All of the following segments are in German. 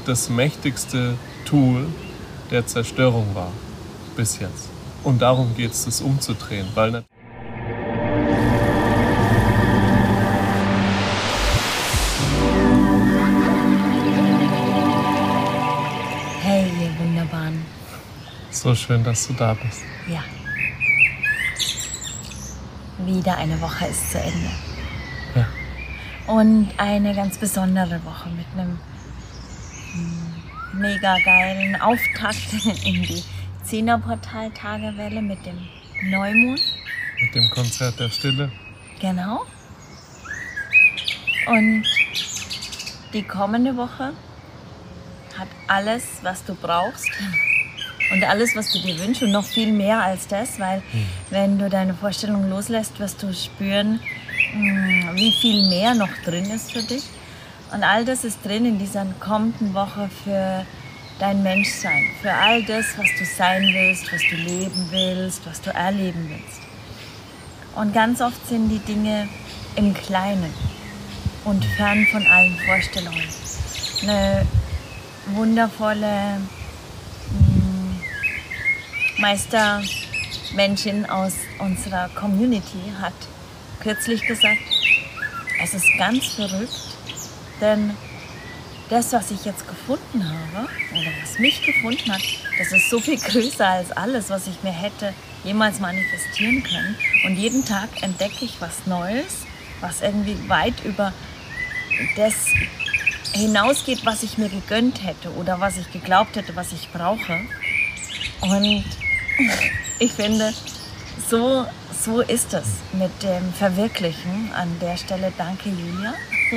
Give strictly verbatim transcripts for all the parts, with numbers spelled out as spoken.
das mächtigste Tool der Zerstörung war. Bis jetzt. Und darum geht es, das umzudrehen. Weil hey, ihr Wunderbaren. So schön, dass du da bist. Ja. Wieder eine Woche ist zu Ende. Ja. Und eine ganz besondere Woche mit einem mega geilen Auftakt in die Zehnerportal-Tagewelle mit dem Neumond. Mit dem Konzert der Stille. Genau. Und die kommende Woche hat alles, was du brauchst und alles, was du dir wünschst und noch viel mehr als das, weil hm. wenn du deine Vorstellung loslässt, wirst du spüren, wie viel mehr noch drin ist für dich. Und all das ist drin in dieser kommenden Woche für dein Menschsein, für all das, was du sein willst, was du leben willst, was du erleben willst. Und ganz oft sind die Dinge im Kleinen und fern von allen Vorstellungen. Eine wundervolle Meistermenschin aus unserer Community hat kürzlich gesagt, es ist ganz verrückt, denn das, was ich jetzt gefunden habe, oder was mich gefunden hat, das ist so viel größer als alles, was ich mir hätte jemals manifestieren können. Und jeden Tag entdecke ich was Neues, was irgendwie weit über das hinausgeht, was ich mir gegönnt hätte oder was ich geglaubt hätte, was ich brauche. Und ich finde, so, so ist es mit dem Verwirklichen. An der Stelle danke, Julia.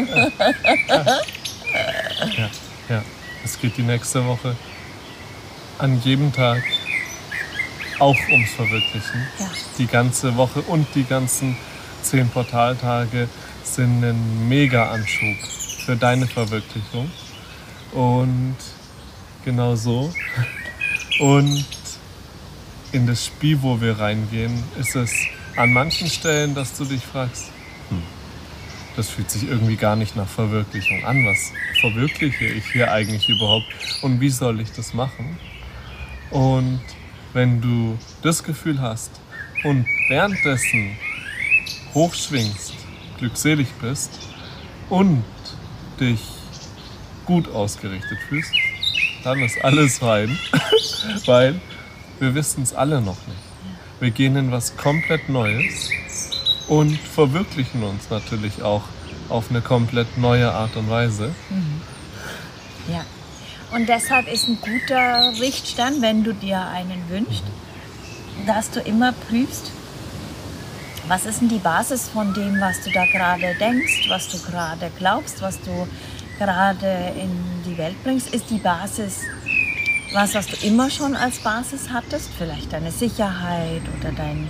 Ja, ja, es geht die nächste Woche an jedem Tag auch ums Verwirklichen. Ja. Die ganze Woche und die ganzen zehn Portaltage sind ein Mega-Anschub für deine Verwirklichung. Und genau so. Und in das Spiel, wo wir reingehen, ist es an manchen Stellen, dass du dich fragst, hm, das fühlt sich irgendwie gar nicht nach Verwirklichung an. Was verwirkliche ich hier eigentlich überhaupt? Und wie soll ich das machen? Und wenn du das Gefühl hast und währenddessen hochschwingst, glückselig bist und dich gut ausgerichtet fühlst, dann ist alles fein, weil wir wissen es alle noch nicht. Wir gehen in was komplett Neues und verwirklichen uns natürlich auch auf eine komplett neue Art und Weise. Mhm. Ja, und deshalb ist ein guter Richtstand, wenn du dir einen wünschst, dass du immer prüfst, was ist denn die Basis von dem, was du da gerade denkst, was du gerade glaubst, was du gerade in die Welt bringst. Ist die Basis was, was du immer schon als Basis hattest? Vielleicht deine Sicherheit oder dein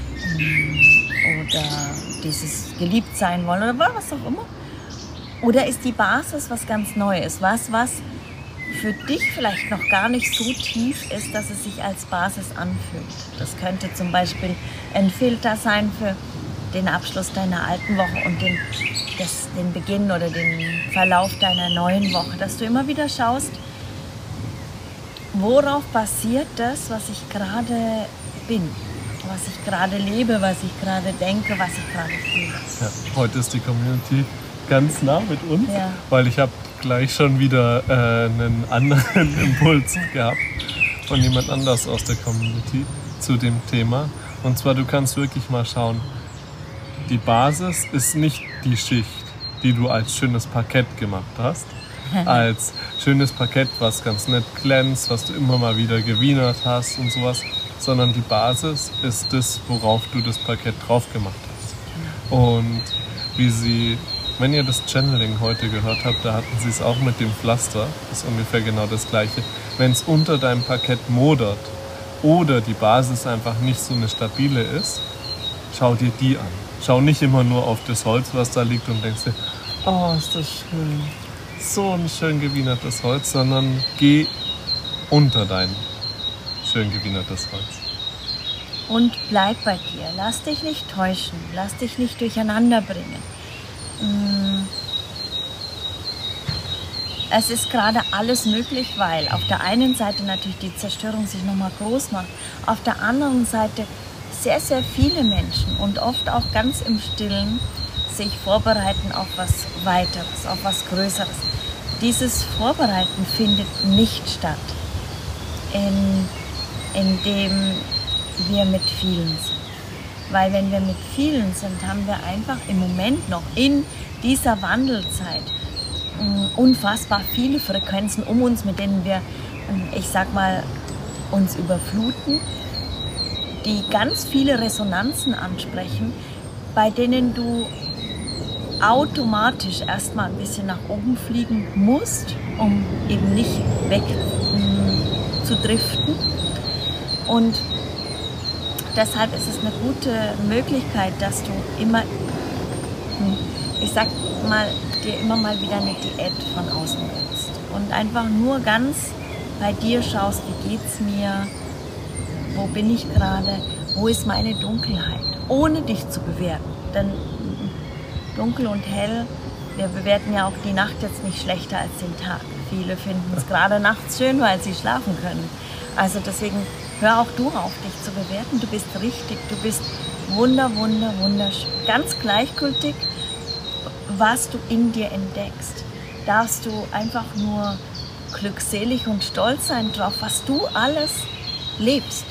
oder dieses Geliebtsein wollen oder was auch immer. Oder ist die Basis was ganz Neues? Was, was für dich vielleicht noch gar nicht so tief ist, dass es sich als Basis anfühlt. Das könnte zum Beispiel ein Filter sein für den Abschluss deiner alten Woche und den, das, den Beginn oder den Verlauf deiner neuen Woche. Dass du immer wieder schaust, worauf basiert das, was ich gerade bin, was ich gerade lebe, was ich gerade denke, was ich gerade fühle. Ja, heute ist die Community ganz nah mit uns, ja. weil ich habe gleich schon wieder äh, einen anderen Impuls gehabt von jemand anders aus der Community zu dem Thema. Und zwar, du kannst wirklich mal schauen, die Basis ist nicht die Schicht, die du als schönes Parkett gemacht hast, als schönes Parkett, was ganz nett glänzt, was du immer mal wieder gewienert hast und sowas, sondern die Basis ist das, worauf du das Parkett drauf gemacht hast. Und wie sie, wenn ihr das Channeling heute gehört habt, da hatten sie es auch mit dem Pflaster, das ist ungefähr genau das Gleiche. Wenn es unter deinem Parkett modert oder die Basis einfach nicht so eine stabile ist, schau dir die an. Schau nicht immer nur auf das Holz, was da liegt und denkst dir, oh, ist das schön. So ein schön gewienertes Holz, sondern geh unter dein schön gewienertes Holz. Und bleib bei dir. Lass dich nicht täuschen. Lass dich nicht durcheinander bringen. es ist gerade alles möglich, weil auf der einen Seite natürlich die Zerstörung sich nochmal groß macht, auf der anderen Seite sehr, sehr viele Menschen und oft auch ganz im Stillen sich vorbereiten auf was Weiteres, auf was Größeres. Dieses Vorbereiten findet nicht statt, in, indem wir mit vielen sind. Weil wenn wir mit vielen sind, haben wir einfach im Moment noch in dieser Wandelzeit unfassbar viele Frequenzen um uns, mit denen wir, ich sag mal, uns überfluten, die ganz viele Resonanzen ansprechen, bei denen du automatisch erstmal ein bisschen nach oben fliegen musst, um eben nicht weg mh, zu driften. Und deshalb ist es eine gute Möglichkeit, dass du immer, ich sag mal, dir immer mal wieder eine Diät von außen willst und einfach nur ganz bei dir schaust, wie geht's mir, wo bin ich gerade, wo ist meine Dunkelheit, ohne dich zu bewerten. Denn dunkel und hell, wir bewerten ja auch die Nacht jetzt nicht schlechter als den Tag. Viele finden es gerade nachts schön, weil sie schlafen können. Also deswegen hör auch du auf, dich zu bewerten. Du bist richtig, du bist wunder, wunder, wunderschön. Ganz gleichgültig, was du in dir entdeckst, darfst du einfach nur glückselig und stolz sein drauf, was du alles lebst.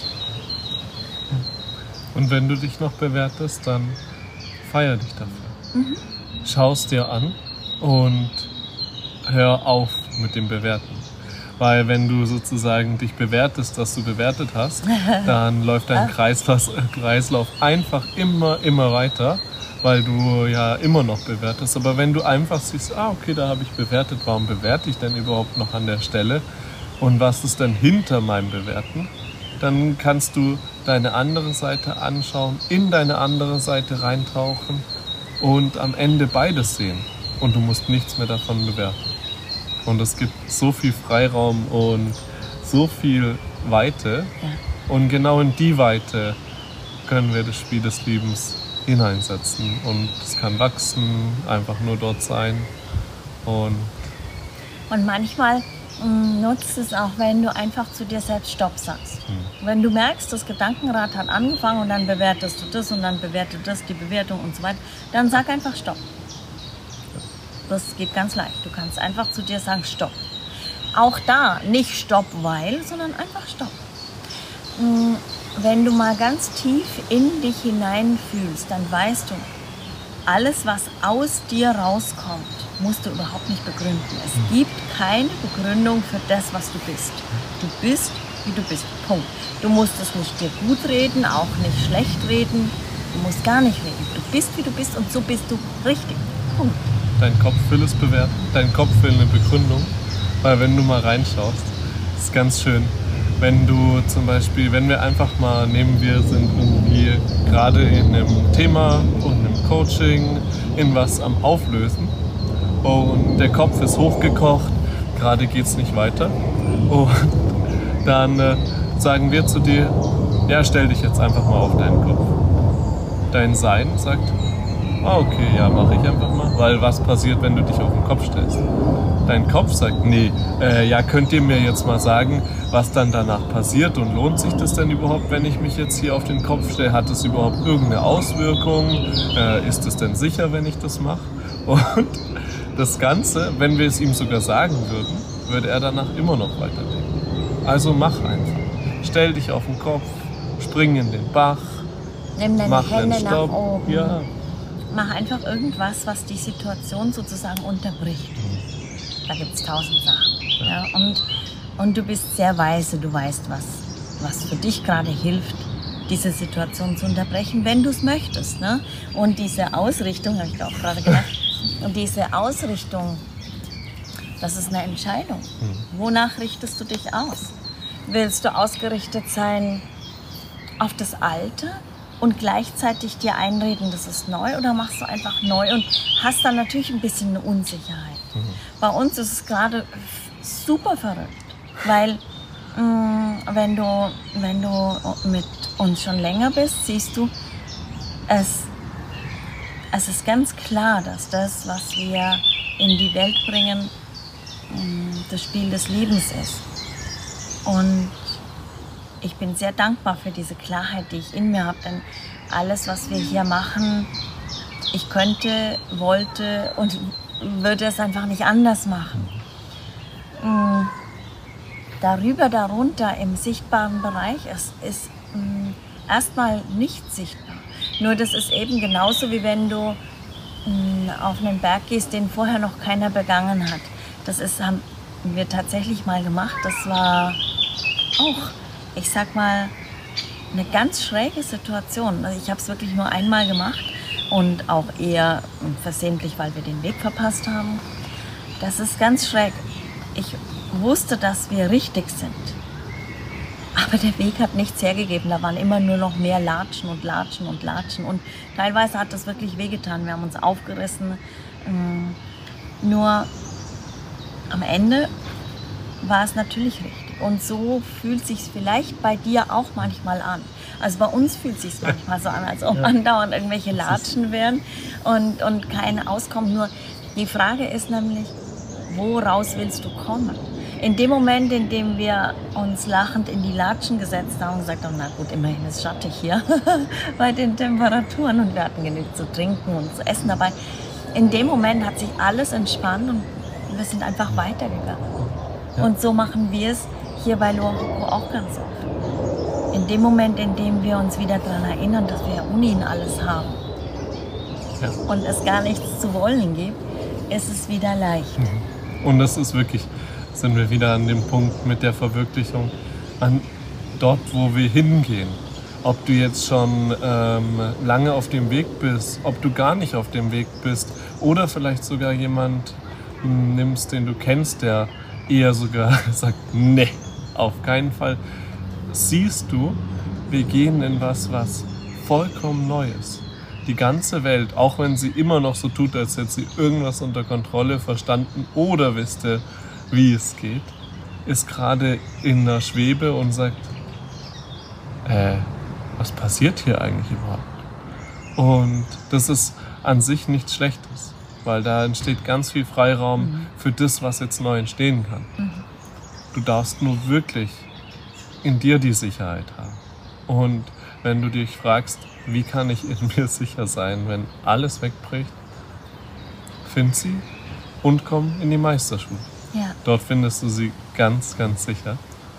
Und wenn du dich noch bewertest, dann feier dich dafür. Mhm. Schau es dir an und hör auf mit dem Bewerten. Weil wenn du sozusagen dich bewertest, dass du bewertet hast, dann läuft dein Kreislauf, Kreislauf einfach immer, immer weiter, weil du ja immer noch bewertest. Aber wenn du einfach siehst, ah okay, da habe ich bewertet, warum bewerte ich denn überhaupt noch an der Stelle? Und was ist denn hinter meinem Bewerten? Dann kannst du deine andere Seite anschauen, in deine andere Seite reintauchen und am Ende beides sehen. Und du musst nichts mehr davon bewerten. Und es gibt so viel Freiraum und so viel Weite. Ja. Und genau in die Weite können wir das Spiel des Liebens hineinsetzen. Und es kann wachsen, einfach nur dort sein. Und, und manchmal nutzt es auch, wenn du einfach zu dir selbst Stopp sagst. Hm. Wenn du merkst, das Gedankenrad hat angefangen und dann bewertest du das und dann bewertet das, die Bewertung und so weiter, dann sag einfach Stopp. Das geht ganz leicht. Du kannst einfach zu dir sagen Stopp. Auch da nicht Stopp, weil, sondern einfach Stopp. Wenn du mal ganz tief in dich hineinfühlst, dann weißt du, alles, was aus dir rauskommt, musst du überhaupt nicht begründen. Es gibt keine Begründung für das, was du bist. Du bist, wie du bist. Punkt. Du musst es nicht dir gut reden, auch nicht schlecht reden. Du musst gar nicht reden. Du bist, wie du bist und so bist du richtig. Punkt. Dein Kopf will es bewerten. Dein Kopf will eine Begründung. Weil wenn du mal reinschaust, ist es ganz schön. Wenn du zum Beispiel, wenn wir einfach mal nehmen, wir sind irgendwie gerade in einem Thema und einem Coaching, in was am Auflösen und der Kopf ist hochgekocht, gerade geht es nicht weiter und dann äh, sagen wir zu dir, ja, stell dich jetzt einfach mal auf deinen Kopf. Dein Sein sagt, ah, okay, ja, mache ich einfach mal, weil was passiert, wenn du dich auf den Kopf stellst? Dein Kopf sagt, nee, äh, ja, könnt ihr mir jetzt mal sagen, was dann danach passiert und lohnt sich das denn überhaupt, wenn ich mich jetzt hier auf den Kopf stelle? Hat es überhaupt irgendeine Auswirkung? Äh, ist es denn sicher, wenn ich das mache? Und das Ganze, wenn wir es ihm sogar sagen würden, würde er danach immer noch weiterdenken. Also mach einfach. Stell dich auf den Kopf, spring in den Bach, nimm deine mach Hände den Stopp. nach oben. Ja. Mach einfach irgendwas, was die Situation sozusagen unterbricht. Da gibt es tausend Sachen. Ja, und, und du bist sehr weise, du weißt, was, was für dich gerade hilft, diese Situation zu unterbrechen, wenn du es möchtest. Ne? Und diese Ausrichtung, habe ich auch gerade gedacht, und diese Ausrichtung, das ist eine Entscheidung. Wonach richtest du dich aus? Willst du ausgerichtet sein auf das Alte und gleichzeitig dir einreden, das ist neu, oder machst du einfach neu und hast dann natürlich ein bisschen eine Unsicherheit? Mhm. Bei uns ist es gerade super verrückt, weil mh, wenn, du, wenn du mit uns schon länger bist, siehst du, es, es ist ganz klar, dass das, was wir in die Welt bringen, mh, das Spiel des Lebens ist. Und ich bin sehr dankbar für diese Klarheit, die ich in mir habe, denn alles, was wir hier machen, ich könnte, wollte und würde es einfach nicht anders machen. Mhm. Darüber, darunter im sichtbaren Bereich ist, ist mh, erstmal nicht sichtbar. Nur das ist eben genauso, wie wenn du mh, auf einen Berg gehst, den vorher noch keiner begangen hat. Das ist, haben wir tatsächlich mal gemacht. Das war auch, ich sag mal, eine ganz schräge Situation. Also ich habe es wirklich nur einmal gemacht und auch eher versehentlich, weil wir den Weg verpasst haben. Das ist ganz schräg. Ich wusste, dass wir richtig sind. Aber der Weg hat nichts hergegeben. Da waren immer nur noch mehr Latschen und Latschen und Latschen. Und teilweise hat das wirklich wehgetan. Wir haben uns aufgerissen. Nur am Ende war es natürlich richtig. Und so fühlt es sich vielleicht bei dir auch manchmal an. Also bei uns fühlt es sich manchmal so an, als ob ja. andauernd irgendwelche Latschen wären und, und kein Auskommen. Nur die Frage ist nämlich, woraus willst du kommen? In dem Moment, in dem wir uns lachend in die Latschen gesetzt haben und gesagt haben, na gut, immerhin ist schattig hier bei den Temperaturen und wir hatten genug zu trinken und zu essen dabei. In dem Moment hat sich alles entspannt und wir sind einfach weitergegangen. Ja. Und so machen wir es hier bei Luahuku auch ganz oft. In dem Moment, in dem wir uns wieder daran erinnern, dass wir ja ohnehin alles haben ja. und es gar nichts zu wollen gibt, ist es wieder leicht. Mhm. Und das ist wirklich, sind wir wieder an dem Punkt mit der Verwirklichung, an dort, wo wir hingehen. Ob du jetzt schon ähm, lange auf dem Weg bist, ob du gar nicht auf dem Weg bist oder vielleicht sogar jemand nimmst, den du kennst, der eher sogar sagt, nee, auf keinen Fall. Siehst du, wir gehen in was, was vollkommen Neues. Die ganze Welt, auch wenn sie immer noch so tut, als hätte sie irgendwas unter Kontrolle verstanden oder wüsste, wie es geht, ist gerade in der Schwebe und sagt, äh, was passiert hier eigentlich überhaupt? Und das ist an sich nichts Schlechtes, weil da entsteht ganz viel Freiraum mhm. für das, was jetzt neu entstehen kann. Mhm. Du darfst nur wirklich in dir die Sicherheit haben. Und wenn du dich fragst, wie kann ich in mir sicher sein, wenn alles wegbricht, find sie und komm in die Meisterschule. Ja. Dort findest du sie ganz, ganz sicher.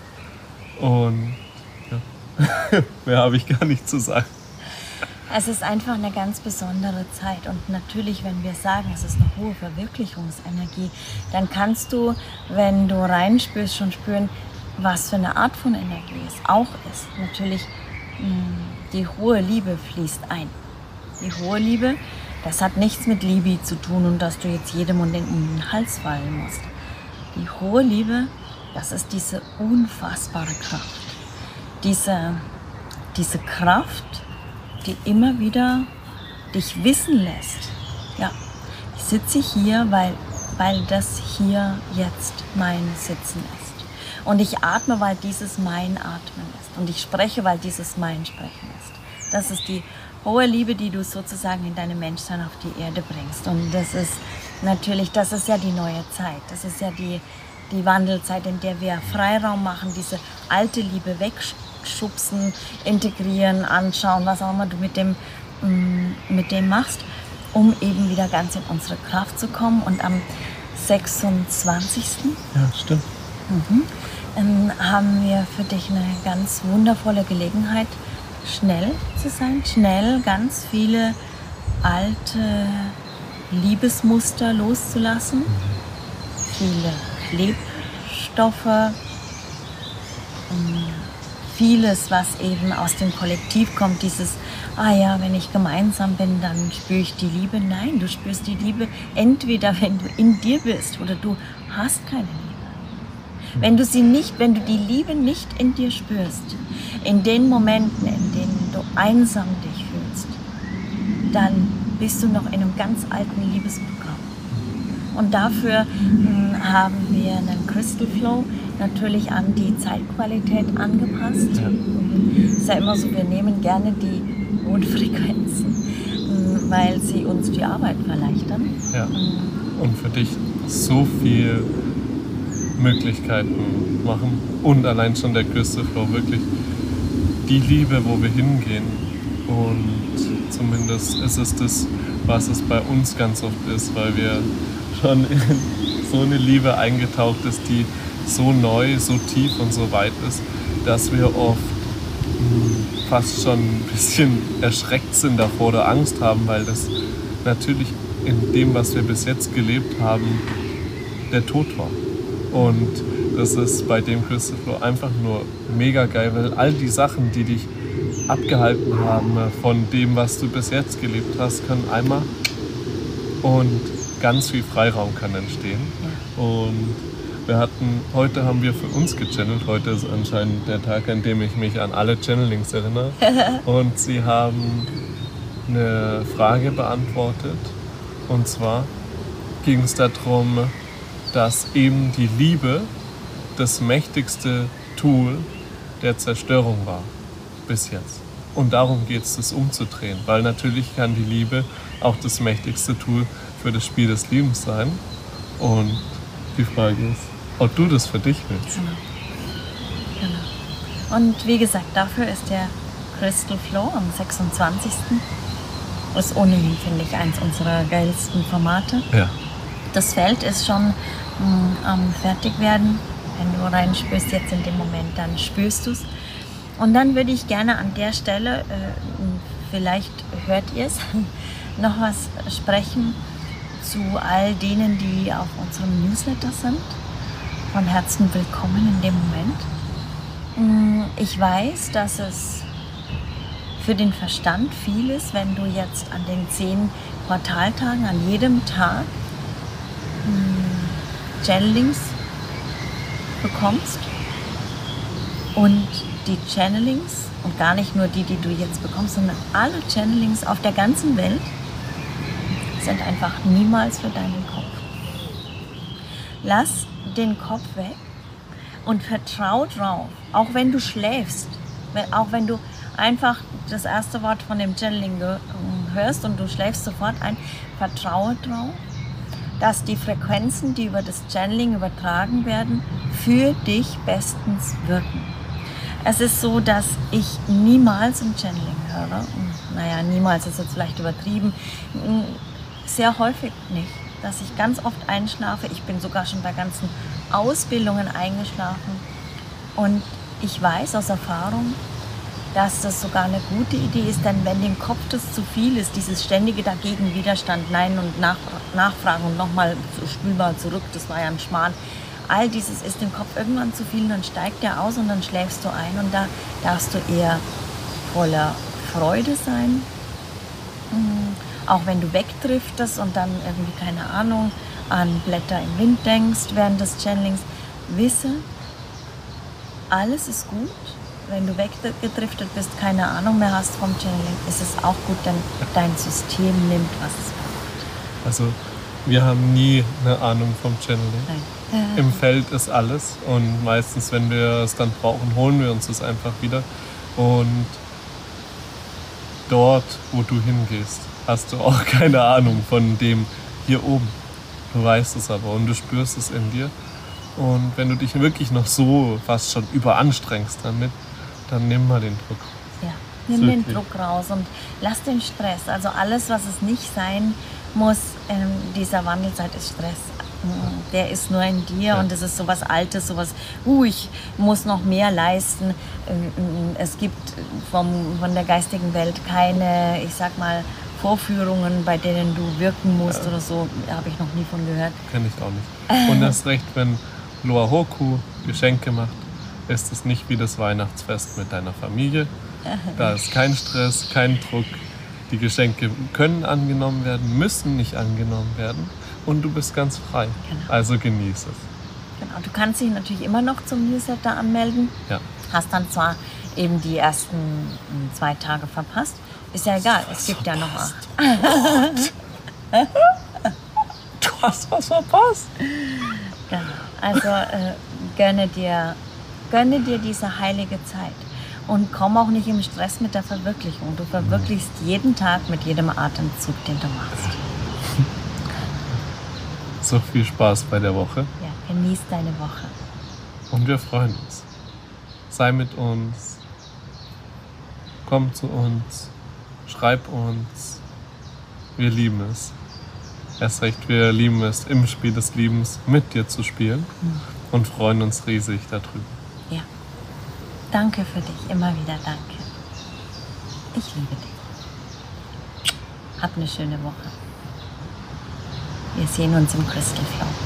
Und ja, mehr habe ich gar nicht zu sagen. Es ist einfach eine ganz besondere Zeit und natürlich, wenn wir sagen, es ist eine hohe Verwirklichungsenergie, dann kannst du, wenn du reinspürst, schon spüren, was für eine Art von Energie es auch ist. Natürlich, die hohe Liebe fließt ein. Die hohe Liebe, das hat nichts mit Liebe zu tun und dass du jetzt jedem um den Hals fallen musst. Die hohe Liebe, das ist diese unfassbare Kraft. Diese, diese Kraft, die immer wieder dich wissen lässt. Ja, ich sitze hier, weil, weil das hier jetzt mein Sitzen ist. Und ich atme, weil dieses mein Atmen ist. Und ich spreche, weil dieses mein Sprechen ist. Das ist die hohe Liebe, die du sozusagen in deinem Menschsein auf die Erde bringst. Und das ist natürlich, das ist ja die neue Zeit. Das ist ja die, die Wandelzeit, in der wir Freiraum machen, diese alte Liebe wegschubsen, integrieren, anschauen, was auch immer du mit dem, mit dem machst, um eben wieder ganz in unsere Kraft zu kommen. Und am sechsundzwanzigsten Ja, stimmt. Mhm. Ähm, haben wir für dich eine ganz wundervolle Gelegenheit, schnell zu sein, schnell ganz viele alte Liebesmuster loszulassen, mhm. viele Klebstoffe, ähm, vieles, was eben aus dem Kollektiv kommt, dieses, ah ja, wenn ich gemeinsam bin, dann spüre ich die Liebe. Nein, du spürst die Liebe entweder, wenn du in dir bist oder du hast keine Liebe. Wenn du sie nicht, wenn du die Liebe nicht in dir spürst, in den Momenten, in denen du einsam dich fühlst, dann bist du noch in einem ganz alten Liebesprogramm. Und dafür mh, haben wir einen Crystal Flow natürlich an die Zeitqualität angepasst. Ja. Es ist ja immer so, wir nehmen gerne die hohen Frequenzen, mh, weil sie uns die Arbeit erleichtern. Ja. Und für dich so viel Möglichkeiten machen. Und allein schon der größte Flow, wirklich die Liebe, wo wir hingehen. Und zumindest ist es das, was es bei uns ganz oft ist, weil wir schon in so eine Liebe eingetaucht ist, die so neu, so tief und so weit ist, dass wir oft mh, fast schon ein bisschen erschreckt sind davor oder Angst haben, weil das natürlich in dem, was wir bis jetzt gelebt haben, der Tod war. Und das ist bei dem Crystal Flow einfach nur mega geil, weil all die Sachen, die dich abgehalten haben von dem, was du bis jetzt gelebt hast, können einmal und ganz viel Freiraum kann entstehen. Und wir hatten, heute haben wir für uns gechannelt, heute ist anscheinend der Tag, an dem ich mich an alle Channelings erinnere. Und sie haben eine Frage beantwortet. Und zwar ging es darum, dass eben die Liebe das mächtigste Tool der Zerstörung war bis jetzt. Und darum geht es, das umzudrehen. Weil natürlich kann die Liebe auch das mächtigste Tool für das Spiel des Lebens sein. Und die Frage ist, ob du das für dich willst. Genau. Genau. Und wie gesagt, dafür ist der Crystal Flow am sechsundzwanzigsten ist ohnehin, finde ich, eins unserer geilsten Formate. Ja. Das Feld ist schon mh, am Fertigwerden. Wenn du reinspürst jetzt in dem Moment, dann spürst du es. Und dann würde ich gerne an der Stelle, äh, vielleicht hört ihr es, noch was sprechen zu all denen, die auf unserem Newsletter sind. Von Herzen willkommen in dem Moment. Ich weiß, dass es für den Verstand viel ist, wenn du jetzt an den zehn Portaltagen, an jedem Tag Channelings bekommst. Und die Channelings, und gar nicht nur die, die du jetzt bekommst, sondern alle Channelings auf der ganzen Welt sind einfach niemals für deinen Kopf. Lass den Kopf weg und vertrau drauf, auch wenn du schläfst, auch wenn du einfach das erste Wort von dem Channeling hörst und du schläfst sofort ein, vertraue drauf, dass die Frequenzen, die über das Channeling übertragen werden, für dich bestens wirken. Es ist so, dass ich niemals im Channeling höre, naja, niemals ist jetzt vielleicht übertrieben, sehr häufig nicht, dass ich ganz oft einschlafe. Ich bin sogar schon bei ganzen Ausbildungen eingeschlafen und ich weiß aus Erfahrung, dass das sogar eine gute Idee ist, denn wenn dem Kopf das zu viel ist, dieses ständige dagegen Widerstand, Nein und nach, Nachfragen und nochmal spül mal zurück, das war ja ein Schmarrn, all dieses ist dem Kopf irgendwann zu viel und dann steigt der aus und dann schläfst du ein und da darfst du eher voller Freude sein, auch wenn du wegdriftest und dann irgendwie, keine Ahnung, an Blätter im Wind denkst während des Channelings, wisse, alles ist gut. Wenn du weggedriftet bist, keine Ahnung mehr hast vom Channeling, ist es auch gut, denn dein System nimmt, was es braucht. Also wir haben nie eine Ahnung vom Channeling. Nein. Im Feld ist alles und meistens, wenn wir es dann brauchen, holen wir uns es einfach wieder. Und dort, wo du hingehst, hast du auch keine Ahnung von dem hier oben. Du weißt es aber und du spürst es in dir. Und wenn du dich wirklich noch so fast schon überanstrengst damit, dann nimm mal den Druck. Ja, nimm den Druck raus und lass den Stress. Also alles, was es nicht sein muss, in dieser Wandelzeit ist Stress. Der ist nur in dir ja. Und es ist sowas Altes, sowas, uh, ich muss noch mehr leisten. Es gibt vom, von der geistigen Welt keine, ich sag mal, Vorführungen, bei denen du wirken musst ja. Oder so, habe ich noch nie von gehört. Kenn ich auch nicht. Und erst recht, wenn Loahoku Geschenke macht, ist es nicht wie das Weihnachtsfest mit deiner Familie. Da ist kein Stress, kein Druck. Die Geschenke können angenommen werden, müssen nicht angenommen werden und du bist ganz frei. Genau. Also genieß es. Genau, du kannst dich natürlich immer noch zum Newsletter anmelden. Ja. Hast dann zwar eben die ersten zwei Tage verpasst. Ist ja egal, es gibt ja noch was. Oh du hast was verpasst. Genau. Also äh, gönne dir, gönne dir diese heilige Zeit und komm auch nicht im Stress mit der Verwirklichung. Du verwirklichst jeden Tag mit jedem Atemzug, den du machst. So viel Spaß bei der Woche. Ja. Genieß deine Woche. Und wir freuen uns. Sei mit uns. Komm zu uns. Schreib uns. Wir lieben es. Erst recht, wir lieben es, im Spiel des Liebens mit dir zu spielen mhm. und freuen uns riesig darüber. Ja. Danke für dich. Immer wieder danke. Ich liebe dich. Hab eine schöne Woche. Wir sehen uns im Crystal Flow.